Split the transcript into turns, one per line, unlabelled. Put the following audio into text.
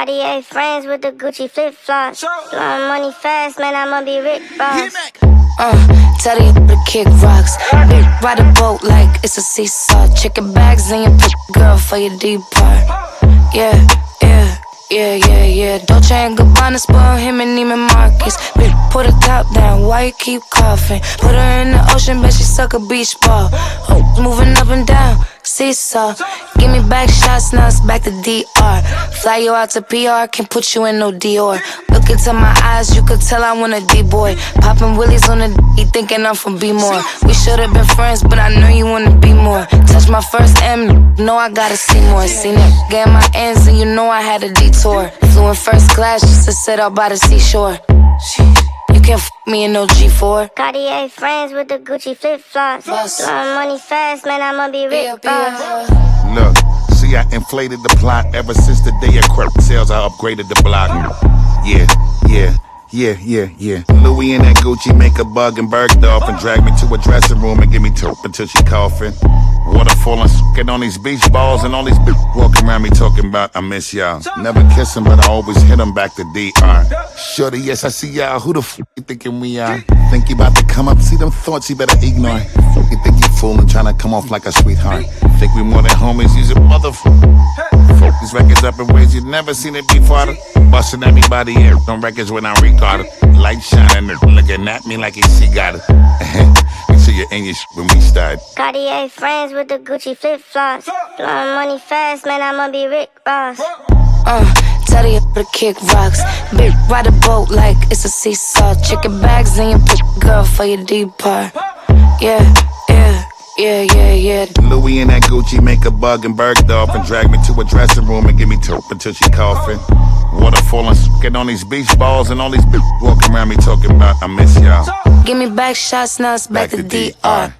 Cartier frames with the Gucci flip-flops. Blowing money fast, man, I'ma be Rick Ross.
Tell the to kick rocks. Big ride a boat like it's a seesaw. Chicken bags in your girl for your deep part. Yeah. Dolce and Gabbana spoil him and Neiman Marcus. Bitch, put her top down, why you keep coughing? Put her in the ocean, bet she suck a beach ball. Moving up and down, seesaw. Give me back shots, now it's back to DR. Fly you out to PR, can't put you in no Dior. Look into my eyes, you could tell I want a D-boy. Popping willies on the D, thinking I'm from B-more. We should've been friends, but I know you wanna be more. Touch my first M, know I gotta see more. Seen it, get my ends, and you know I had a detour. Flew in first class just to sit out by the seashore. You can't me in no G4.
Cartier frames with the Gucci flip-flops. Blowing money fast, man, I'ma be Rick Ross.
Look, see, I inflated the plot. Ever since the day of crap sales, I upgraded the block. Yeah. Louis and that Gucci make a bug and Bergdorf and drag me to a dressing room and give me top until she coughing. Waterfall and sucking on these beach balls and all these bitches walking around me talking about I miss y'all. Never kiss them, but I always hit them back to DR. Shorty, yes, I see y'all. Who the f you thinking we are? Think you about to come up, see them thoughts you better ignore. You think you fooling, trying to come off like a sweetheart. Think we more than homies, use a motherfucker. Fuck these records up in ways you've never seen it before. Busting everybody in on records when I record it. Light shining, looking at me like she got it. Make sure you're in your shit when we start.
Cartier frames with the Gucci flip-flops. Blowing money fast, man, I'ma be Rick Ross.
Tell the to kick rocks. Big ride a boat like it's a seesaw. Chicken bags in your girl for your deep part. Yeah.
Louis and that Gucci make a bug and Bergdorf and drag me to a dressing room and give me top until she coughing. Waterfall and sucking on these beach balls and all these bitches walking around me talking about I miss y'all.
Give me back shots, now it's back to DR.